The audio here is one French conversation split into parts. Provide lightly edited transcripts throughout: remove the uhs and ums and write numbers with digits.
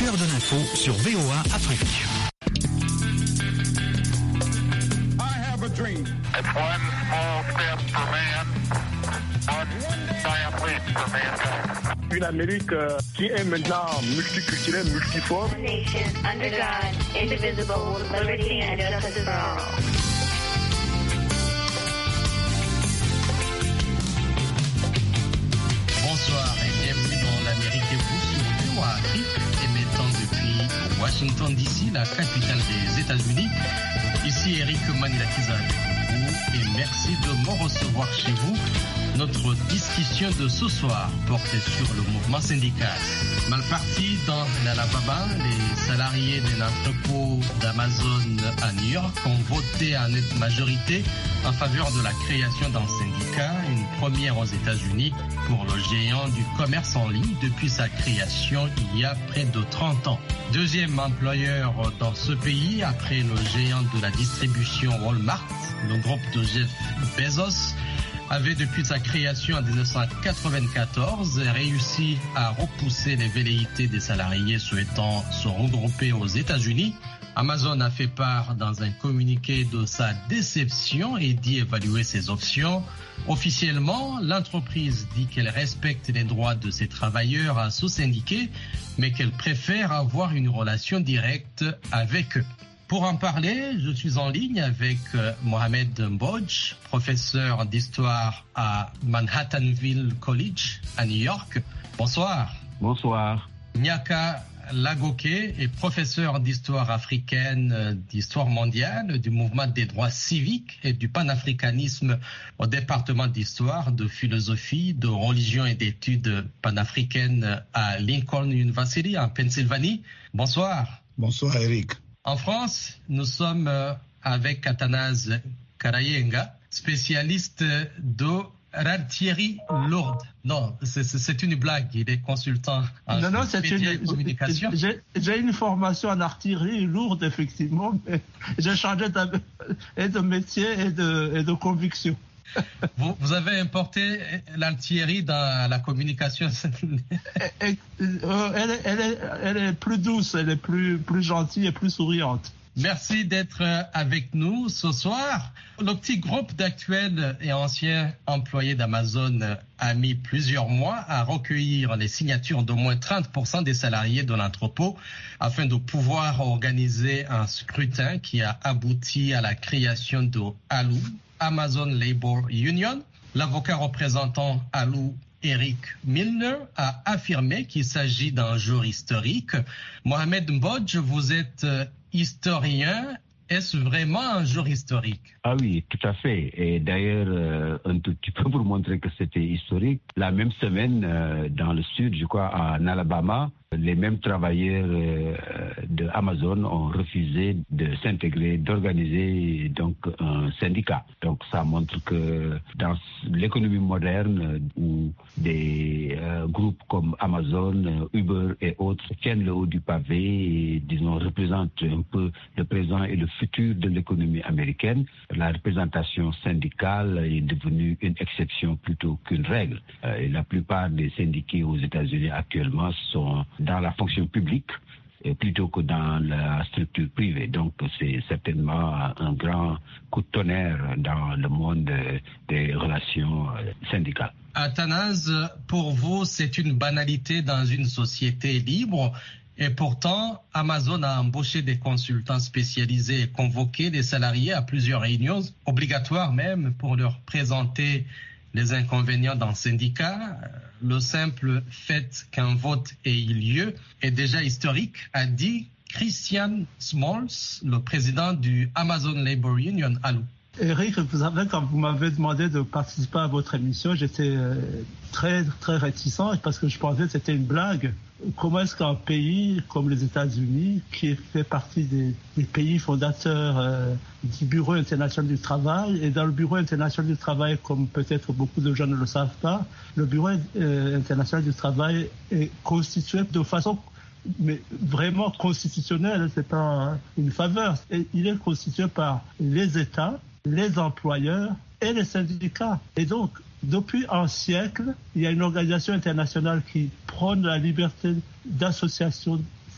l'heure de l'info sur VOA Afrique. I have a dream. It's one small step for man, one giant leap for mankind. Une Amérique qui est maintenant multiculturelle, multiforme. Nation under God, indivisible, with liberty and justice for all. Bonsoir et bienvenue dans l'Amérique debout sur VOA Afrique, émettant depuis Washington DC, la capitale des États-Unis. Ici Eric Manilakiza avec vous et merci de me recevoir chez vous. Notre discussion de ce soir porte sur le mouvement syndical. Mal parti dans l'Alabama, les salariés d'un entrepôt d'Amazon à New York ont voté à nette majorité en faveur de la création d'un syndicat, une première aux États-Unis pour le géant du commerce en ligne depuis sa création il y a près de 30 ans. Deuxième employeur dans ce pays après le géant de la distribution Walmart, le groupe de Jeff Bezos avait depuis sa création en 1994 réussi à repousser les velléités des salariés souhaitant se regrouper aux États-Unis. Amazon a fait part dans un communiqué de sa déception et dit évaluer ses options. Officiellement, l'entreprise dit qu'elle respecte les droits de ses travailleurs à se syndiquer, mais qu'elle préfère avoir une relation directe avec eux. Pour en parler, je suis en ligne avec Mohamed Mbodj, professeur d'histoire à Manhattanville College à New York. Bonsoir. Bonsoir. Nyaka Lagoke est professeur d'histoire africaine, d'histoire mondiale, du mouvement des droits civiques et du panafricanisme au département d'histoire, de philosophie, de religion et d'études panafricaines à Lincoln University en Pennsylvanie. Bonsoir. Bonsoir Eric. En France, nous sommes avec Athanase Karayenga, spécialiste de l'artillerie lourde. Non, c'est une blague, il est consultant en communication. J'ai une formation en artillerie lourde, effectivement, mais j'ai changé de métier et de conviction. Vous avez importé l'artillerie dans la communication. Elle est plus douce, elle est plus gentille et plus souriante. Merci d'être avec nous ce soir. Le petit groupe d'actuels et anciens employés d'Amazon a mis plusieurs mois à recueillir les signatures d'au moins 30% des salariés de l'entrepôt afin de pouvoir organiser un scrutin qui a abouti à la création de ALU, Amazon Labor Union. L'avocat représentant ALU, Eric Milner, a affirmé qu'il s'agit d'un jour historique. Mohamed Mbodj, vous êtes historien. Est-ce vraiment un jour historique? Ah oui, tout à fait. Et d'ailleurs, un tout petit peu pour montrer que c'était historique, la même semaine, dans le sud, je crois, en Alabama, les mêmes travailleurs de Amazon ont refusé de s'intégrer, d'organiser donc un syndicat. Donc ça montre que dans l'économie moderne où des groupes comme Amazon, Uber et autres tiennent le haut du pavé et disons représentent un peu le présent et le futur de l'économie américaine, la représentation syndicale est devenue une exception plutôt qu'une règle. Et la plupart des syndiqués aux États-Unis actuellement sont dans la fonction publique plutôt que dans la structure privée. Donc c'est certainement un grand coup de tonnerre dans le monde des relations syndicales. Athanase, pour vous, c'est une banalité dans une société libre. Et pourtant, Amazon a embauché des consultants spécialisés et convoqué des salariés à plusieurs réunions, obligatoires même, pour leur présenter les inconvénients d'un syndicat. Le simple fait qu'un vote ait eu lieu est déjà historique, a dit Christian Smalls, le président du Amazon Labor Union, ALU. Eric, vous savez, quand vous m'avez demandé de participer à votre émission, j'étais très, très réticent parce que je pensais que c'était une blague. Comment est-ce qu'un pays comme les États-Unis, qui fait partie des pays fondateurs du Bureau international du travail, et dans le Bureau international du travail, comme peut-être beaucoup de gens ne le savent pas, le Bureau international du travail est constitué de façon mais vraiment constitutionnelle, c'est pas une faveur. Et il est constitué par les États, les employeurs et les syndicats. Et donc, depuis un siècle, il y a une organisation internationale qui prône la liberté d'association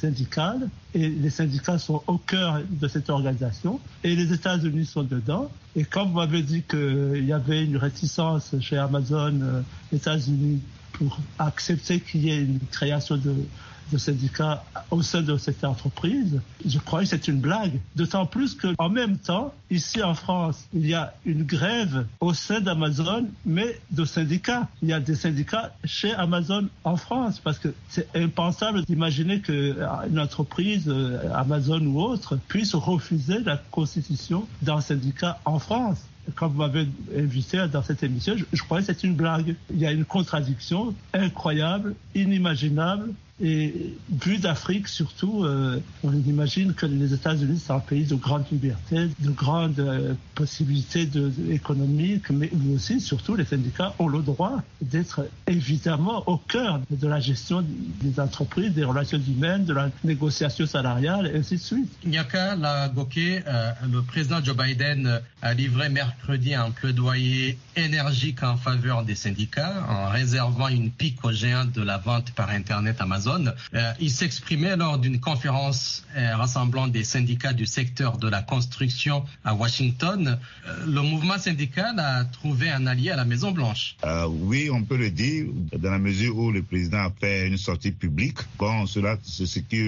syndicale et les syndicats sont au cœur de cette organisation et les États-Unis sont dedans. Et quand vous m'avez dit qu'il y avait une réticence chez Amazon, États-Unis, pour accepter qu'il y ait une création de syndicats au sein de cette entreprise, je croyais que c'est une blague. D'autant plus qu'en même temps, ici en France, il y a une grève au sein d'Amazon, mais de syndicats. Il y a des syndicats chez Amazon en France, parce que c'est impensable d'imaginer qu'une entreprise, Amazon ou autre, puisse refuser la constitution d'un syndicat en France. Quand vous m'avez invité dans cette émission, je croyais que c'est une blague. Il y a une contradiction incroyable, inimaginable. Et vu d'Afrique surtout, on imagine que les États-Unis c'est un pays de grande liberté, de grandes possibilités économiques, mais aussi, surtout, les syndicats ont le droit d'être évidemment au cœur de la gestion des entreprises, des relations humaines, de la négociation salariale, et ainsi de suite. Nyaka Lagoke, le président Joe Biden a livré mercredi un plaidoyer énergique en faveur des syndicats en réservant une pique aux géants de la vente par Internet Amazon. Il s'exprimait lors d'une conférence rassemblant des syndicats du secteur de la construction à Washington. Le mouvement syndical a trouvé un allié à la Maison-Blanche. Oui, on peut le dire, dans la mesure où le président a fait une sortie publique. Bon, cela, c'est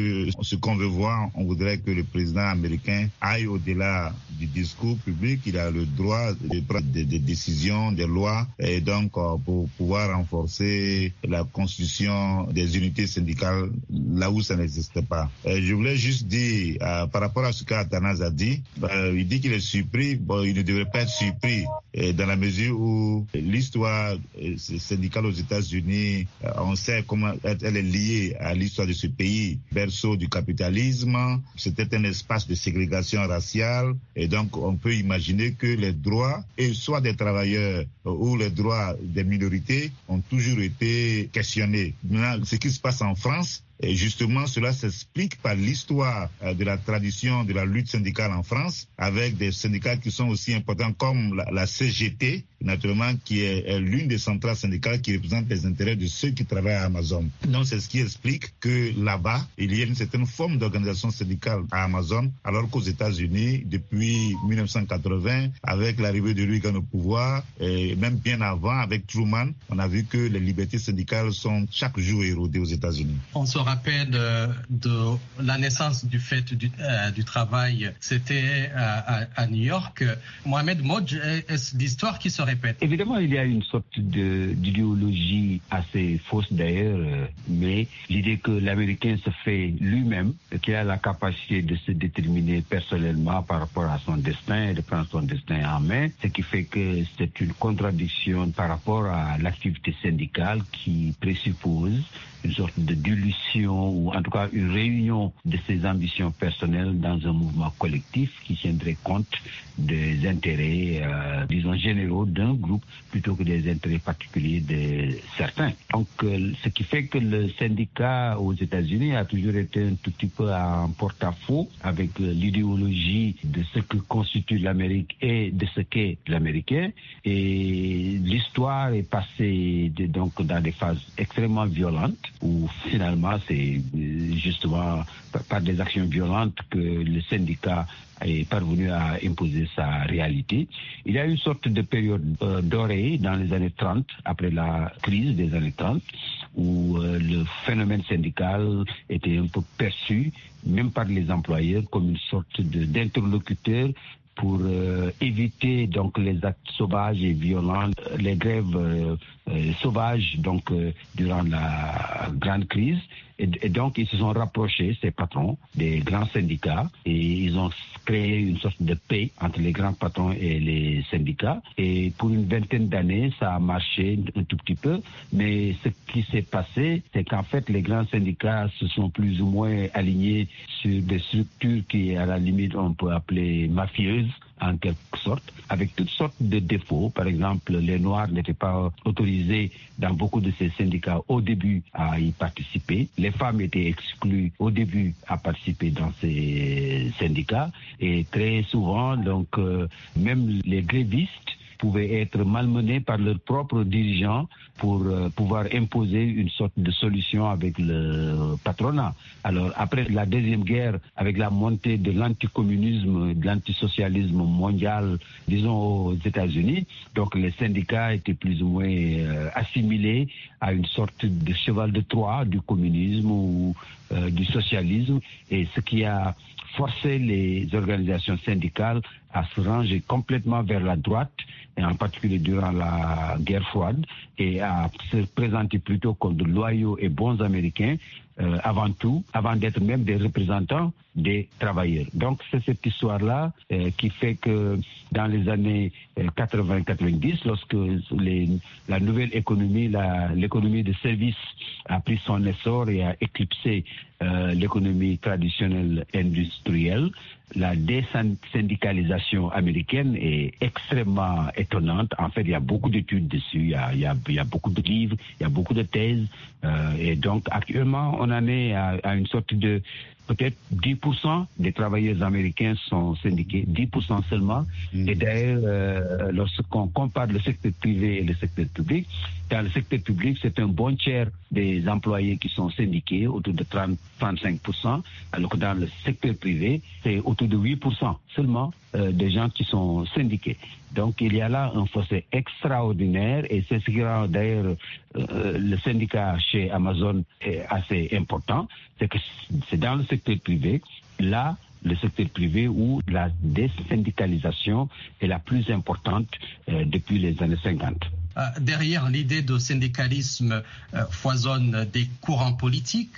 ce qu'on veut voir. On voudrait que le président américain aille au-delà du discours public. Il a le droit de prendre des décisions, des lois, et donc pour pouvoir renforcer la constitution des unités syndicales là où ça n'existe pas. Je voulais juste dire, par rapport à ce qu'Athanase a dit, il dit qu'il est surpris. Bon, il ne devrait pas être surpris dans la mesure où l'histoire syndicale aux États-Unis, on sait comment elle est liée à l'histoire de ce pays, berceau du capitalisme. C'était un espace de ségrégation raciale et donc on peut imaginer que les droits, et soit des travailleurs ou les droits des minorités, ont toujours été questionnés. Maintenant, ce qui se passe en France, et justement, cela s'explique par l'histoire de la tradition de la lutte syndicale en France, avec des syndicats qui sont aussi importants comme la CGT, naturellement, qui est l'une des centrales syndicales qui représente les intérêts de ceux qui travaillent à Amazon. Donc, c'est ce qui explique que là-bas, il y a une certaine forme d'organisation syndicale à Amazon, alors qu'aux États-Unis, depuis 1980, avec l'arrivée de Reagan au pouvoir, et même bien avant, avec Truman, on a vu que les libertés syndicales sont chaque jour érodées aux États-Unis. On se rappelle de la naissance du fait du travail, c'était à New York. Mohamed Modj, est-ce l'histoire qui se répète? Évidemment, il y a une sorte d'idéologie assez fausse d'ailleurs, mais l'idée que l'Américain se fait lui-même, qu'il a la capacité de se déterminer personnellement par rapport à son destin et de prendre son destin en main, ce qui fait que c'est une contradiction par rapport à l'activité syndicale qui présuppose une sorte de dilution ou en tout cas une réunion de ses ambitions personnelles dans un mouvement collectif qui tiendrait compte des intérêts, disons, généraux d'un groupe plutôt que des intérêts particuliers de certains. Donc, ce qui fait que le syndicat aux États-Unis a toujours été un tout petit peu en porte-à-faux avec l'idéologie de ce que constitue l'Amérique et de ce qu'est l'Américain. Et l'histoire est passée donc dans des phases extrêmement violentes où finalement c'est justement par des actions violentes que le syndicat est parvenu à imposer sa réalité. Il y a une sorte de période dorée dans les années 30, après la crise des années 30, où le phénomène syndical était un peu perçu, même par les employeurs, comme une sorte d'interlocuteur pour éviter donc les actes sauvages et violents, les grèves sauvages donc durant la grande crise. Et donc, ils se sont rapprochés, ces patrons, des grands syndicats, et ils ont créé une sorte de paix entre les grands patrons et les syndicats. Et pour une vingtaine d'années, ça a marché un tout petit peu. Mais ce qui s'est passé, c'est qu'en fait, les grands syndicats se sont plus ou moins alignés sur des structures qui, à la limite, on peut appeler mafieuses, en quelque sorte, avec toutes sortes de défauts. Par exemple, les Noirs n'étaient pas autorisés dans beaucoup de ces syndicats au début à y participer. Les femmes étaient exclues au début à participer dans ces syndicats. Et très souvent, donc, même les grévistes pouvaient être malmenés par leurs propres dirigeants pour pouvoir imposer une sorte de solution avec le patronat. Alors, après la Deuxième Guerre, avec la montée de l'anticommunisme, de l'antisocialisme mondial, disons aux États-Unis, donc les syndicats étaient plus ou moins assimilés à une sorte de cheval de Troie du communisme ou du socialisme, et ce qui a forcé les organisations syndicales à se ranger complètement vers la droite, et en particulier durant la guerre froide, et à se présenter plutôt comme de loyaux et bons Américains, avant tout, avant d'être même des représentants des travailleurs. Donc c'est cette histoire-là qui fait que dans les années 80-90, lorsque la nouvelle économie, l'économie de service a pris son essor et a éclipsé l'économie traditionnelle industrielle, la désyndicalisation américaine est extrêmement étonnante. En fait, il y a beaucoup d'études dessus, il y a beaucoup de livres, il y a beaucoup de thèses. Et donc, actuellement, on en est à une sorte de... Peut-être 10% des travailleurs américains sont syndiqués, 10% seulement. Et d'ailleurs, lorsqu'on compare le secteur privé et le secteur public, dans le secteur public, c'est un bon tiers des employés qui sont syndiqués, autour de 30-35%, alors que dans le secteur privé, c'est autour de 8% seulement des gens qui sont syndiqués. Donc il y a là un fossé extraordinaire, et c'est ce qui rend d'ailleurs le syndicat chez Amazon est assez important, c'est que c'est dans le secteur privé, là, le secteur privé où la désyndicalisation est la plus importante depuis les années 50. Derrière l'idée de syndicalisme foisonnent des courants politiques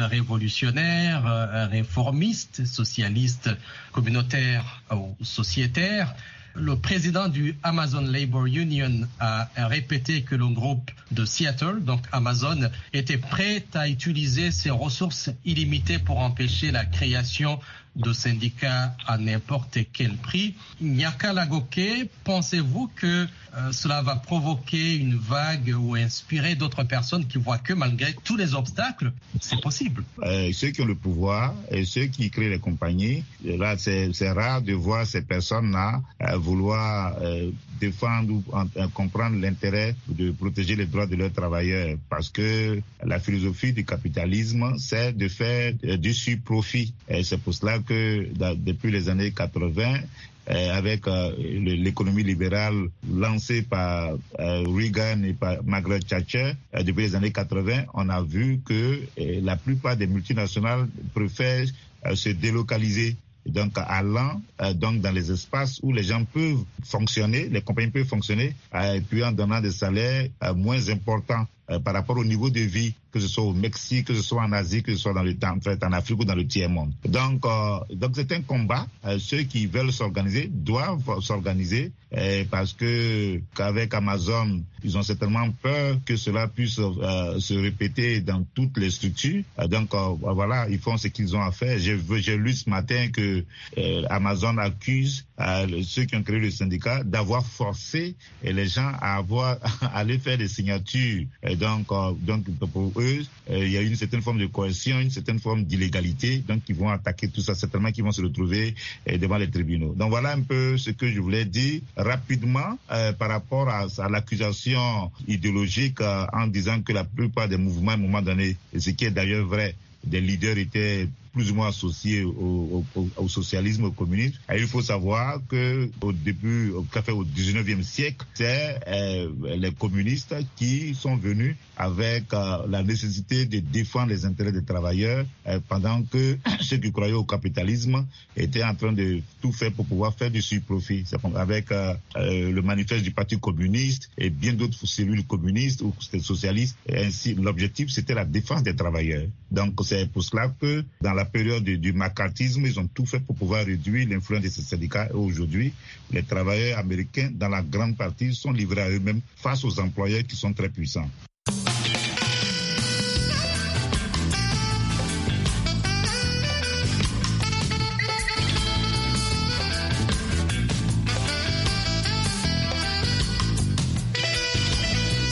révolutionnaires, réformistes, socialistes, communautaires ou sociétaires. Le président du Amazon Labor Union a répété que le groupe de Seattle, donc Amazon, était prêt à utiliser ses ressources illimitées pour empêcher la création de syndicats à n'importe quel prix. Nyaka Lagoke, pensez-vous que cela va provoquer une vague ou inspirer d'autres personnes qui voient que malgré tous les obstacles, c'est possible? Ceux qui ont le pouvoir et ceux qui créent les compagnies, là c'est rare de voir ces personnes-là vouloir défendre ou comprendre l'intérêt de protéger les droits de leurs travailleurs, parce que la philosophie du capitalisme, c'est de faire du sur-profit. Et c'est pour cela que depuis les années 80, avec l'économie libérale lancée par Reagan et par Margaret Thatcher, depuis les années 80, on a vu que la plupart des multinationales préfèrent se délocaliser. Donc, allant donc dans les espaces où les gens peuvent fonctionner, les compagnies peuvent fonctionner, et puis en donnant des salaires moins importants par rapport au niveau de vie, que ce soit au Mexique, que ce soit en Asie, que ce soit en Afrique ou dans le tiers-monde. Donc c'est un combat. Ceux qui veulent s'organiser doivent s'organiser, parce que qu'avec Amazon, ils ont certainement peur que cela puisse se répéter dans toutes les structures. Donc voilà, ils font ce qu'ils ont à faire. J'ai lu ce matin que Amazon accuse ceux qui ont créé le syndicat d'avoir forcé les gens à aller faire des signatures. Donc pour eux, il y a une certaine forme de coercion, une certaine forme d'illégalité. Donc ils vont attaquer tout ça, certainement qu'ils vont se retrouver devant les tribunaux. Donc voilà un peu ce que je voulais dire rapidement par rapport à l'accusation idéologique, en disant que la plupart des mouvements à un moment donné, et ce qui est d'ailleurs vrai, des leaders étaient plus ou moins associés au socialisme, au communisme. Et il faut savoir que au 19e siècle, c'est les communistes qui sont venus avec la nécessité de défendre les intérêts des travailleurs, pendant que ceux qui croyaient au capitalisme étaient en train de tout faire pour pouvoir faire du sur-profit. Avec le manifeste du Parti communiste et bien d'autres cellules communistes ou socialistes. Et ainsi, l'objectif, c'était la défense des travailleurs. Donc, c'est pour cela que dans la période du macartisme, ils ont tout fait pour pouvoir réduire l'influence de ces syndicats. Et aujourd'hui, les travailleurs américains, dans la grande partie, sont livrés à eux-mêmes face aux employeurs qui sont très puissants.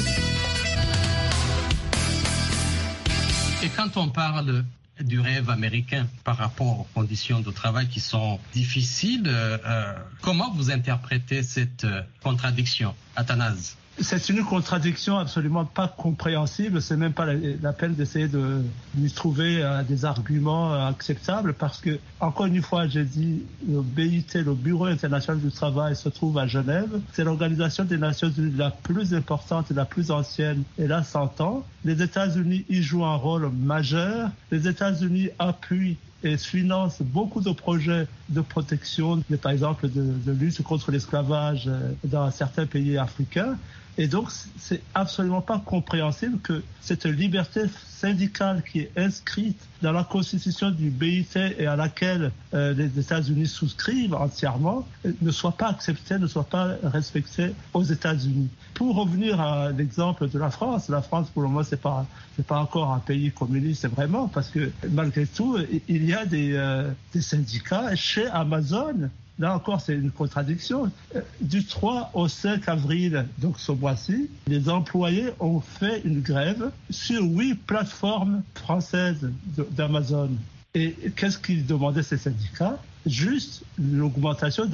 Et quand on parle du rêve américain, américain par rapport aux conditions de travail qui sont difficiles. Comment vous interprétez cette contradiction, Athanase? C'est une contradiction absolument pas compréhensible. C'est même pas la peine d'essayer de lui trouver des arguments acceptables parce que, encore une fois, j'ai dit, le BIT, le Bureau international du travail, se trouve à Genève. C'est l'organisation des Nations unies la plus importante et la plus ancienne. Elle a 100 ans. Les États-Unis y jouent un rôle majeur. Les États-Unis appuient et finance beaucoup de projets de protection, par exemple de lutte contre l'esclavage dans certains pays africains. Et donc, c'est absolument pas compréhensible que cette liberté syndicale qui est inscrite dans la constitution du BIT et à laquelle les États-Unis souscrivent entièrement ne soit pas acceptée, ne soit pas respectée aux États-Unis. Pour revenir à l'exemple de la France, pour le moment, c'est pas encore un pays communiste, vraiment, parce que malgré tout, il y a des syndicats chez Amazon. Là encore, c'est une contradiction. Du 3 au 5 avril, donc ce mois-ci, les employés ont fait une grève sur 8 plateformes françaises d'Amazon. Et qu'est-ce qu'ils demandaient, ces syndicats? Juste l'augmentation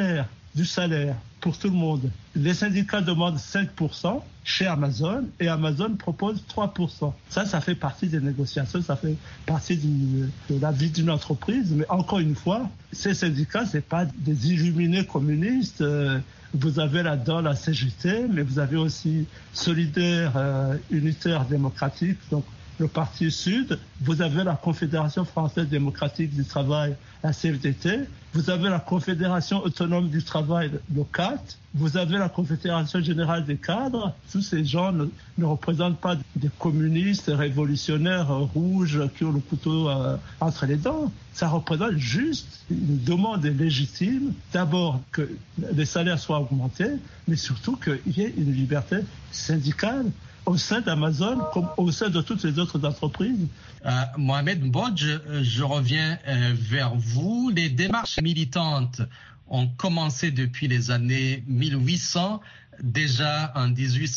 du salaire pour tout le monde. Les syndicats demandent 5% chez Amazon et Amazon propose 3%. Ça fait partie des négociations, ça fait partie de la vie d'une entreprise. Mais encore une fois, ces syndicats, c'est pas des illuminés communistes. Vous avez là-dedans la CGT, mais vous avez aussi Solidaire, Unitaire Démocratique, donc le Parti Sud. Vous avez la Confédération Française Démocratique du Travail, la CFDT. Vous avez la Confédération Autonome du Travail, le CAT. Vous avez la Confédération Générale des Cadres. Tous ces gens ne représentent pas des communistes révolutionnaires rouges qui ont le couteau entre les dents. Ça représente juste une demande légitime. D'abord, que les salaires soient augmentés, mais surtout qu'il y ait une liberté syndicale au sein d'Amazon comme au sein de toutes les autres entreprises. Mohamed Mbodj, je reviens vers vous. Les démarches militantes ont commencé depuis les années 1800. Déjà en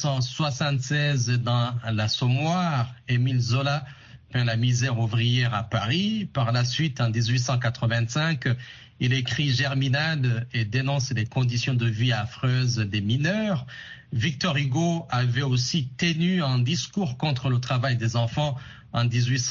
1876, dans l'Assommoir, Émile Zola peint la misère ouvrière à Paris. Par la suite, en 1885, il écrit Germinal et dénonce les conditions de vie affreuses des mineurs. Victor Hugo avait aussi tenu un discours contre le travail des enfants en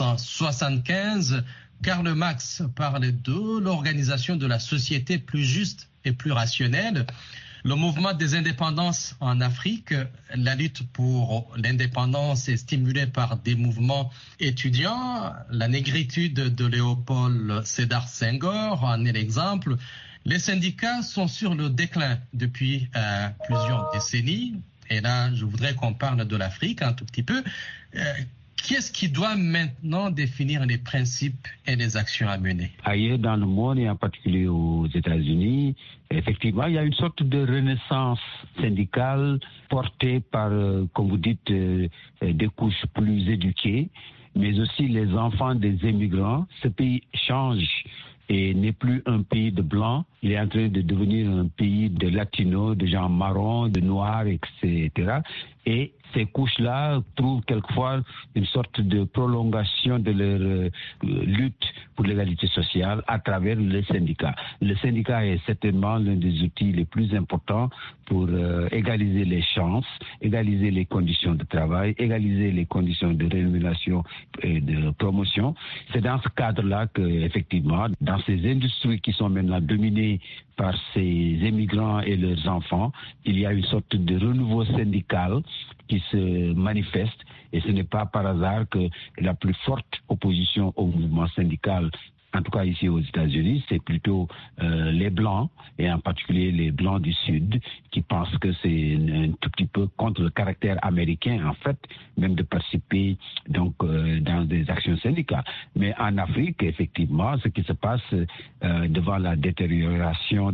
1875. Karl Marx parlait de l'organisation de la société plus juste et plus rationnelle. Le mouvement des indépendances en Afrique, la lutte pour l'indépendance est stimulée par des mouvements étudiants. La négritude de Léopold Sédar Senghor en est l'exemple. Les syndicats sont sur le déclin depuis plusieurs décennies. Et là, je voudrais qu'on parle de l'Afrique un tout petit peu. Qu'est-ce qui doit maintenant définir les principes et les actions à mener? Ailleurs dans le monde, et en particulier aux États-Unis, effectivement, il y a une sorte de renaissance syndicale portée par, comme vous dites, des couches plus éduquées, mais aussi les enfants des immigrants. Ce pays change et n'est plus un pays de blancs. Il est en train de devenir un pays de latinos, de gens marrons, de noirs, etc. Et ces couches-là trouvent quelquefois une sorte de prolongation de leur lutte pour l'égalité sociale à travers les syndicats. Le syndicat est certainement l'un des outils les plus importants pour égaliser les chances, égaliser les conditions de travail, égaliser les conditions de rémunération et de promotion. C'est dans ce cadre-là que, effectivement, dans ces industries qui sont maintenant dominées par ces immigrants et leurs enfants, il y a une sorte de renouveau syndical qui se manifeste, et ce n'est pas par hasard que la plus forte opposition au mouvement syndical, en tout cas ici aux États-Unis, c'est plutôt les Blancs, et en particulier les Blancs du Sud, qui pensent que c'est un tout petit peu contre le caractère américain, en fait, même de participer donc dans des actions syndicales. Mais en Afrique, effectivement, ce qui se passe devant la détérioration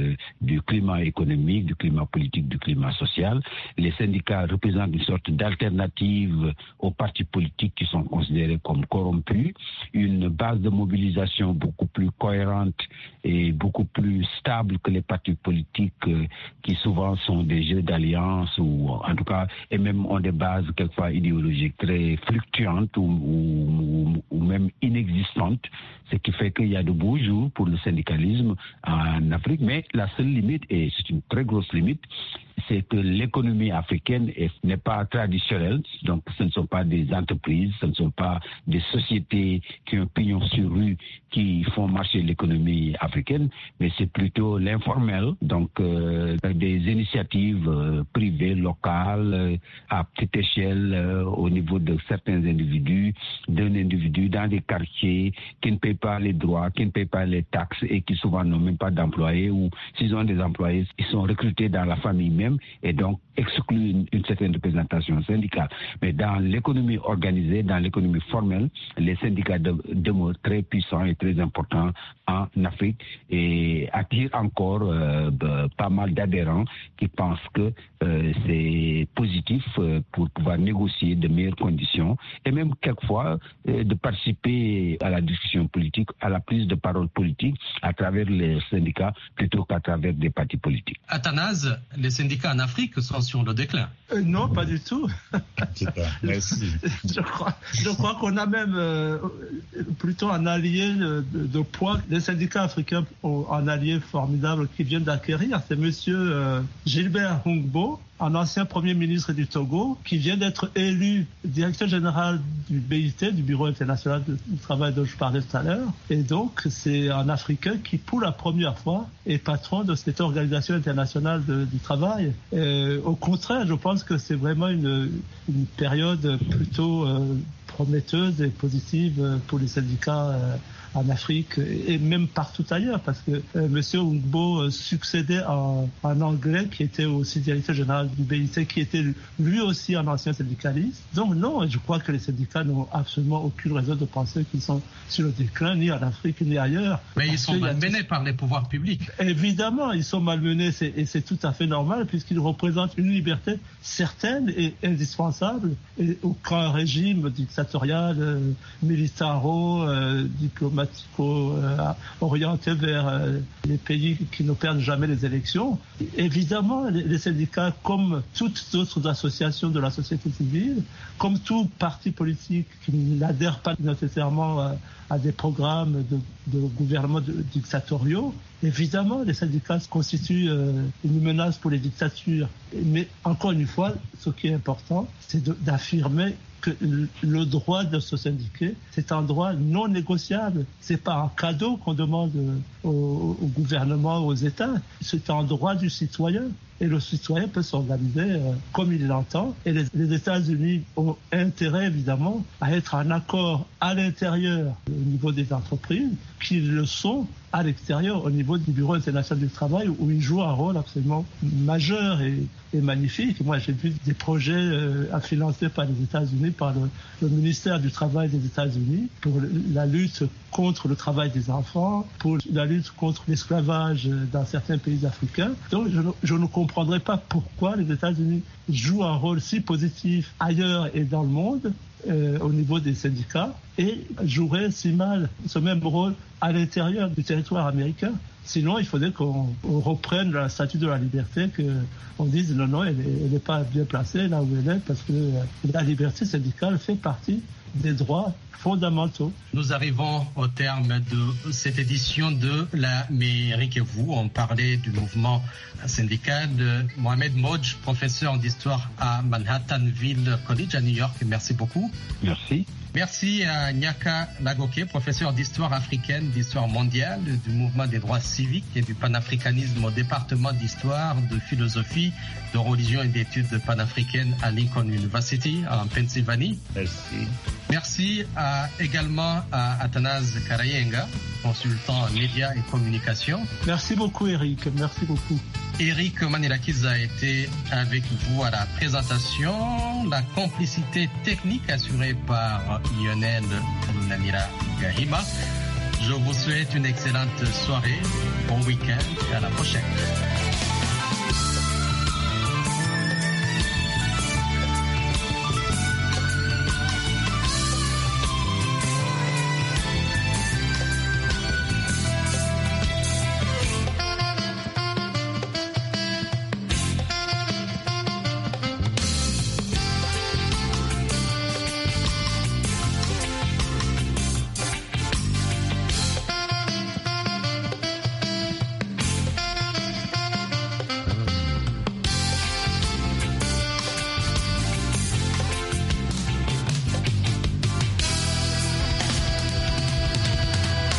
du climat économique, du climat politique, du climat social, les syndicats représentent une sorte d'alternative aux partis politiques qui sont considérés comme corrompus, une base de mobilisation organisation beaucoup plus cohérente et beaucoup plus stable que les partis politiques qui souvent sont des jeux d'alliance ou en tout cas et même ont des bases quelquefois idéologiques très fluctuantes ou même inexistantes, ce qui fait qu'il y a de beaux jours pour le syndicalisme en Afrique, mais la seule limite, et c'est une très grosse limite, c'est que l'économie africaine n'est pas traditionnelle, donc ce ne sont pas des entreprises, ce ne sont pas des sociétés qui ont pignon sur rue qui font marcher l'économie africaine, mais c'est plutôt l'informel, donc des initiatives privées, locales, à petite échelle, au niveau de certains individus, d'un individu dans des quartiers qui ne payent pas les droits, qui ne payent pas les taxes et qui souvent n'ont même pas d'employés, ou s'ils ont des employés, ils sont recrutés dans la famille même et donc excluent une certaine représentation syndicale. Mais dans l'économie organisée, dans l'économie formelle, les syndicats demeurent très puissants et très importants en Afrique et attirent encore pas mal d'adhérents qui pensent que c'est positif pour pouvoir négocier de meilleures conditions et même quelquefois de participer à la discussion politique, à la prise de parole politique à travers les syndicats plutôt qu'à travers des partis politiques. Athanase, les syndicats en Afrique sont sur le déclin. Non, pas du tout. Merci. Je crois qu'on a même plutôt un allié de poids. Les syndicats africains ont un allié formidable qui vient d'acquérir. C'est monsieur Gilbert Hungbo, un ancien Premier ministre du Togo, qui vient d'être élu directeur général du BIT, du Bureau international du travail dont je parlais tout à l'heure. Et donc, c'est un Africain qui, pour la première fois, est patron de cette organisation internationale du travail. Au contraire, je pense que c'est vraiment une période plutôt prometteuse et positive pour les syndicats en Afrique et même partout ailleurs, parce que M. Hungbo succédait à un Anglais qui était aussi directeur général du BIT, qui était lui aussi un ancien syndicaliste. Donc non, je crois que les syndicats n'ont absolument aucune raison de penser qu'ils sont sur le déclin, ni en Afrique, ni ailleurs. Mais ils sont malmenés par les pouvoirs publics. Évidemment, ils sont malmenés, et c'est tout à fait normal, puisqu'ils représentent une liberté certaine et indispensable. Et aucun régime dictatorial, militaro, diplomatique, orienté vers les pays qui ne perdent jamais les élections. Évidemment, les syndicats, comme toutes autres associations de la société civile, comme tout parti politique qui n'adhère pas nécessairement à des programmes de gouvernements dictatoriaux, évidemment, les syndicats constituent une menace pour les dictatures. Mais encore une fois, ce qui est important, c'est d'affirmer que le droit de se syndiquer, c'est un droit non négociable. C'est pas un cadeau qu'on demande au gouvernement, aux États. C'est un droit du citoyen. Et le citoyen peut s'organiser comme il l'entend. Et les États-Unis ont intérêt, évidemment, à être en accord à l'intérieur au niveau des entreprises, qu'ils le sont à l'extérieur, au niveau du Bureau international du travail, où ils jouent un rôle absolument majeur et magnifique. Moi, j'ai vu des projets financés par les États-Unis, par le ministère du Travail des États-Unis, pour la lutte contre le travail des enfants, pour la lutte contre l'esclavage dans certains pays africains. Donc, je ne comprendrais pas pourquoi les États-Unis jouent un rôle si positif ailleurs et dans le monde, au niveau des syndicats, et joueraient si mal ce même rôle à l'intérieur du territoire américain. Sinon, il faudrait qu'on reprenne la statue de la liberté, qu'on dise non, elle n'est pas bien placée là où elle est, parce que la liberté syndicale fait partie des droits fondamentaux. Nous arrivons au terme de cette édition de l'Amérique et vous. On parlait du mouvement syndical de Mohamed Modj, professeur d'histoire à Manhattanville College à New York. Merci beaucoup. Merci. Merci à Nyaka Lagoke, professeur d'histoire africaine, d'histoire mondiale, du mouvement des droits civiques et du panafricanisme au département d'histoire, de philosophie, de religion et d'études panafricaines à Lincoln University en Pennsylvanie. Merci. Merci également à Athanase Karayenga, consultant en médias et communication. Merci beaucoup Eric, merci beaucoup. Eric Manilakiza a été avec vous à la présentation, la complicité technique assurée par Lionel Namira Gahima. Je vous souhaite une excellente soirée, bon week-end et à la prochaine.